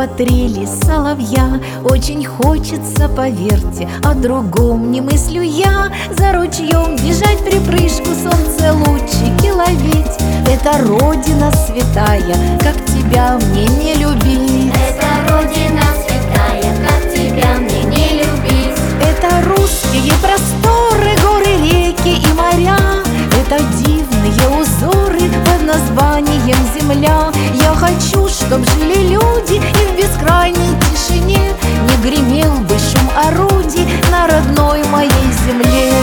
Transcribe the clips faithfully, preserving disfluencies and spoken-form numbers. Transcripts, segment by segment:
под трели соловья. Очень хочется, поверьте, о другом не мыслю я. За ручьем бежать припрыжку, солнце лучики ловить. Это родина святая, как тебя мне не любить. Это родина святая, как тебя мне не любить. Это русские просторы, горы, реки и моря. Это дивные узоры под названием земля. Я хочу, чтоб жили люди, и в бескрайней тишине не гремел бы шум орудий на родной моей земле.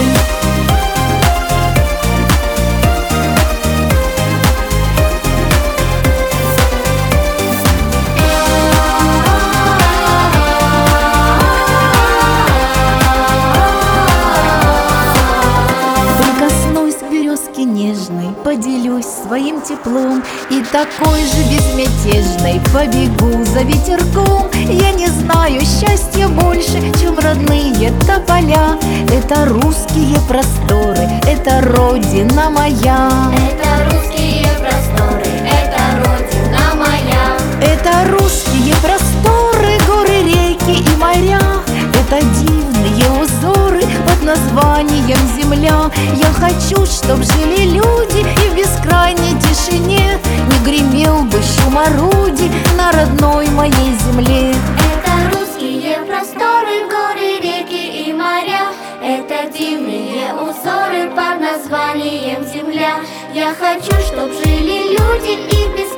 Нежной поделюсь своим теплом, и такой же безмятежной побегу за ветерком. Я не знаю счастья больше, чем родные тополя. Это русские просторы, это родина моя. Это русские просторы, это родина моя. Это русские просторы, горы, реки и моря. Это дивные узоры под названием земля. Я хочу, чтоб жили люди, и в бескрайней тишине не гремел бы шум орудий на родной моей земле. Это русские просторы, горы, реки и моря. Это дивные узоры под названием земля. Я хочу, чтоб жили люди, и в бескрайней